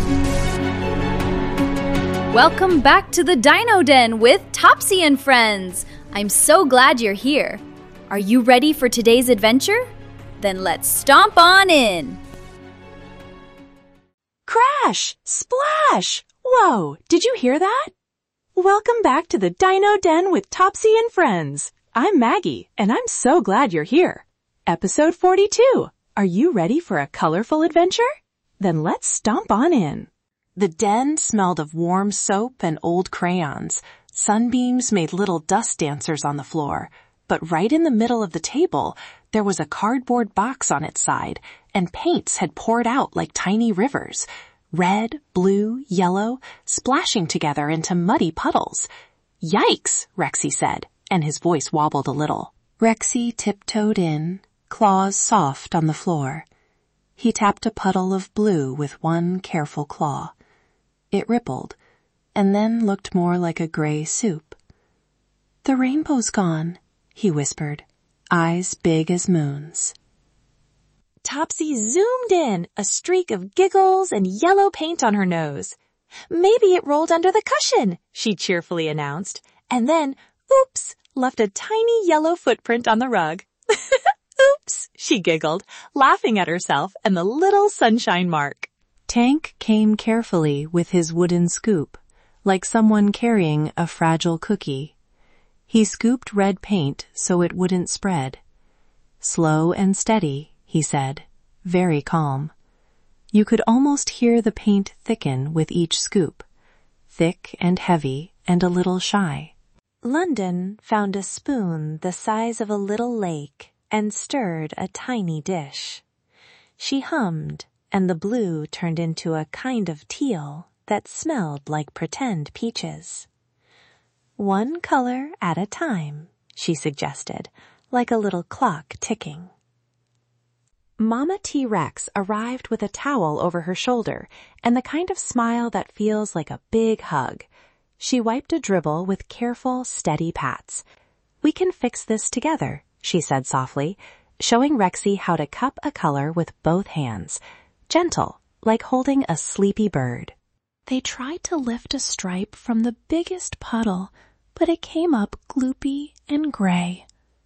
Welcome back to the Dino Den with Topsy and friends. I'm so glad you're here. Are you ready for today's adventure? Then let's stomp on in. Crash! Splash! Whoa, did you hear that? Welcome back to the Dino Den with Topsy and friends. I'm Maggie, and I'm so glad you're here. Episode 42. Are you ready for a colorful adventure? Then let's stomp on in. The den smelled of warm soap and old crayons. Sunbeams made little dust dancers on the floor. But right in the middle of the table, there was a cardboard box on its side, and paints had poured out like tiny rivers. Red, blue, yellow, splashing together into muddy puddles. Yikes, Rexy said, and his voice wobbled a little. Rexy tiptoed in, claws soft on the floor. He tapped a puddle of blue with one careful claw. It rippled, and then looked more like a gray soup. "The rainbow's gone," he whispered, eyes big as moons. Topsy zoomed in, a streak of giggles and yellow paint on her nose. "Maybe it rolled under the cushion," she cheerfully announced, and then, oops, left a tiny yellow footprint on the rug. "Oops," she giggled, laughing at herself and the little sunshine mark. Tank came carefully with his wooden scoop, like someone carrying a fragile cookie. He scooped red paint so it wouldn't spread. "Slow and steady," he said, very calm. You could almost hear the paint thicken with each scoop, thick and heavy and a little shy. London found a spoon the size of a little lake and stirred a tiny dish. She hummed, and the blue turned into a kind of teal that smelled like pretend peaches. "One color at a time," she suggested, like a little clock ticking. Mama T-Rex arrived with a towel over her shoulder and the kind of smile that feels like a big hug. She wiped a dribble with careful, steady pats. "We can fix this together," she said softly, showing Rexy how to cup a color with both hands. Gentle, like holding a sleepy bird. They tried to lift a stripe from the biggest puddle, but it came up gloopy and gray.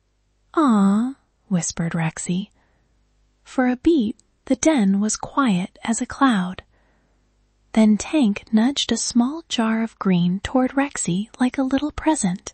"Aw," whispered Rexy. For a beat, the den was quiet as a cloud. Then Tank nudged a small jar of green toward Rexy like a little present.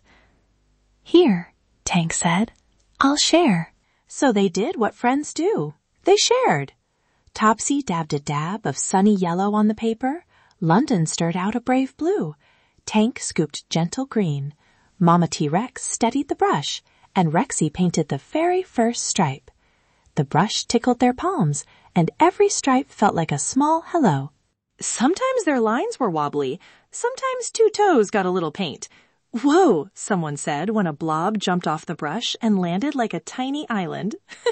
"Here," Tank said. "I'll share." So they did what friends do. They shared. Topsy dabbed a dab of sunny yellow on the paper. London stirred out a brave blue. Tank scooped gentle green. Mama T-Rex steadied the brush, and Rexy painted the very first stripe. The brush tickled their palms, and every stripe felt like a small hello. Sometimes their lines were wobbly. Sometimes two toes got a little paint. "Whoa," someone said when a blob jumped off the brush and landed like a tiny island.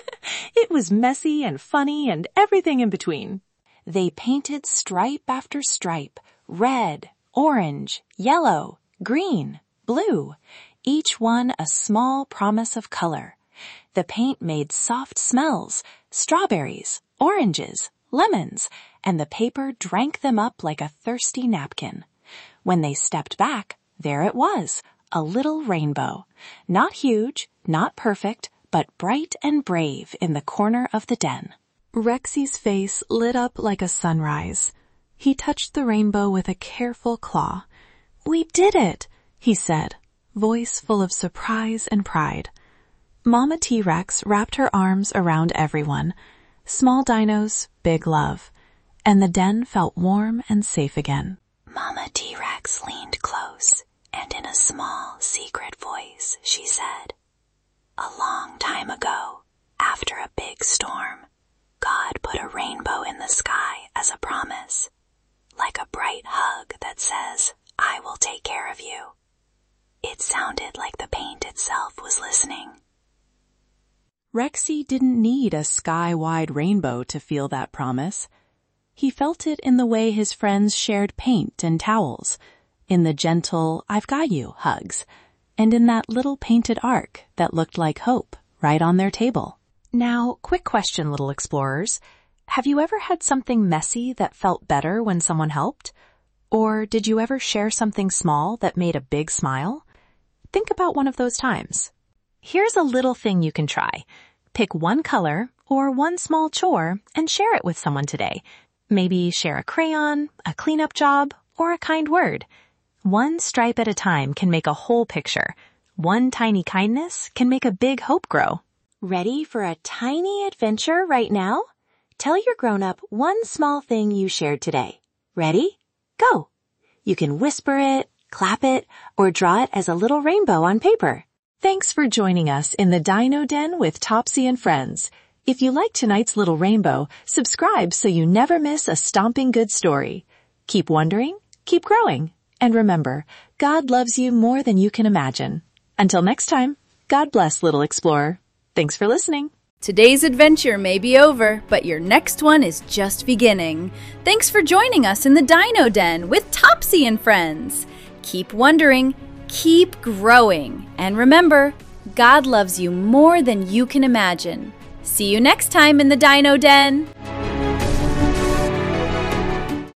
It was messy and funny and everything in between. They painted stripe after stripe, red, orange, yellow, green, blue, each one a small promise of color. The paint made soft smells, strawberries, oranges, lemons, and the paper drank them up like a thirsty napkin. When they stepped back, there it was, a little rainbow. Not huge, not perfect, but bright and brave in the corner of the den. Rexy's face lit up like a sunrise. He touched the rainbow with a careful claw. "We did it," he said, voice full of surprise and pride. Mama T-Rex wrapped her arms around everyone. Small dinos, big love. And the den felt warm and safe again. Mama T-Rex leaned close, and in a small, secret voice, she said, "A long time ago, after a big storm, God put a rainbow in the sky as a promise, like a bright hug that says, 'I will take care of you.' It sounded like the paint itself was listening." Rexy didn't need a sky-wide rainbow to feel that promise. He felt it in the way his friends shared paint and towels, in the gentle, "I've got you" hugs, and in that little painted arc that looked like hope right on their table. Now, quick question, little explorers. Have you ever had something messy that felt better when someone helped? Or did you ever share something small that made a big smile? Think about one of those times. Here's a little thing you can try. Pick one color or one small chore and share it with someone today. Maybe share a crayon, a cleanup job, or a kind word. One stripe at a time can make a whole picture. One tiny kindness can make a big hope grow. Ready for a tiny adventure right now? Tell your grown-up one small thing you shared today. Ready? Go! You can whisper it, clap it, or draw it as a little rainbow on paper. Thanks for joining us in the Dino Den with Topsy and Friends. If you like tonight's little rainbow, subscribe so you never miss a stomping good story. Keep wondering, keep growing, and remember, God loves you more than you can imagine. Until next time, God bless, little explorer. Thanks for listening. Today's adventure may be over, but your next one is just beginning. Thanks for joining us in the Dino Den with Topsy and Friends. Keep wondering, keep growing, and remember, God loves you more than you can imagine. See you next time in the Dino Den.